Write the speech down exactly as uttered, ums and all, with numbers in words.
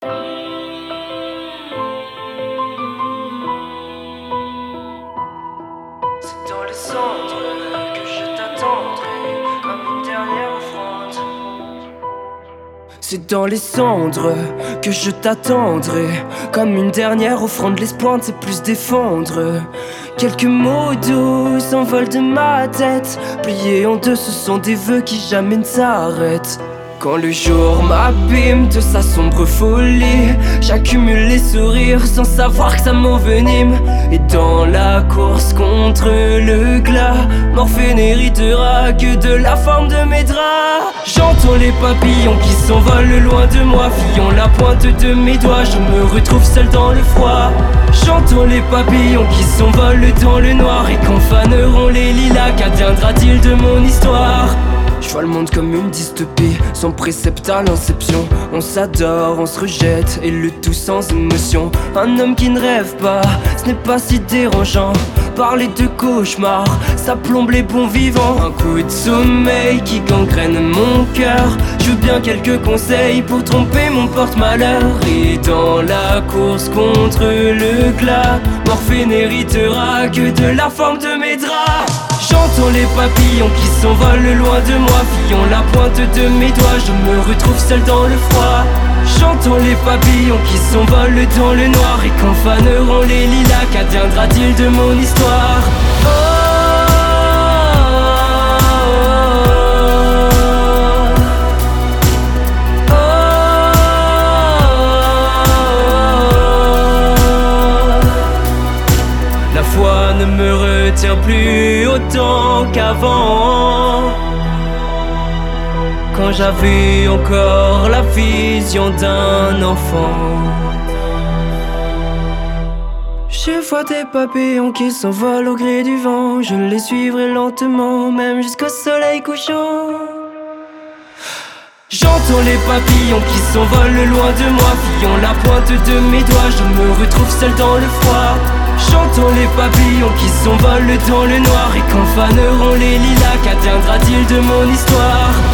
C'est dans les cendres que je t'attendrai comme une dernière offrande. C'est dans les cendres que je t'attendrai comme une dernière offrande. L'espoir ne sait plus défendre. Quelques mots doux s'envolent de ma tête, pliés en deux, ce sont des vœux qui jamais ne s'arrêtent. Quand le jour m'abîme de sa sombre folie, j'accumule les sourires sans savoir que ça m'envenime. Et dans la course contre le glas, Morphée n'héritera que de la forme de mes draps. J'entends les papillons qui s'envolent loin de moi, fuyant la pointe de mes doigts, je me retrouve seul dans le froid. J'entends les papillons qui s'envolent dans le noir, et quand faneront les lilas, qu'adviendra-t-il de mon histoire? Je vois le monde comme une dystopie, sans précepte à l'inception. On s'adore, on se rejette, et le tout sans émotion. Un homme qui ne rêve pas, ce n'est pas si dérangeant. Parler de cauchemar, ça plombe les bons vivants. Un coup de sommeil qui gangrène mon cœur. Je veux bien quelques conseils pour tromper mon porte-malheur. Et dans la course contre le glas, Morphée n'héritera que de la forme de mes draps. J'entends les papillons qui s'envolent loin de moi, fuyant la pointe de mes doigts, je me retrouve seul dans le froid. J'entends les papillons qui s'envolent dans le noir, et quand faneront les lilas, qu'adviendra-t-il de mon histoire? Oh, oh, oh, oh. La foi ne me retient plus autant qu'avant, quand j'avais encore la vision d'un enfant. Je vois des papillons qui s'envolent au gré du vent, je les suivrai lentement, même jusqu'au soleil couchant. J'entends les papillons qui s'envolent loin de moi, fuyant la pointe de mes doigts, je me retrouve seul dans le froid. J'entends les papillons qui s'envolent dans le noir, et quand faneront les lilas, qu'adviendra-t-il de mon histoire?